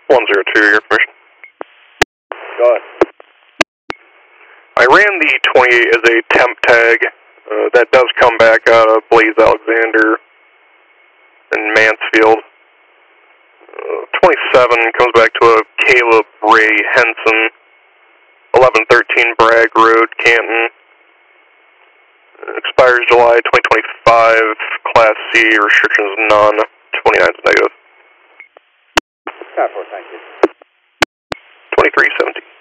102, your permission. Go ahead. I ran the 28 as a temp tag. That does come back out of Blaze Alexander and Mansfield. 27 comes back to a Caleb Ray Henson, 1113 Bragg Road, Canton. Expires July 2025, Class C, restrictions none, 29 is negative. 4, thank you. 2317.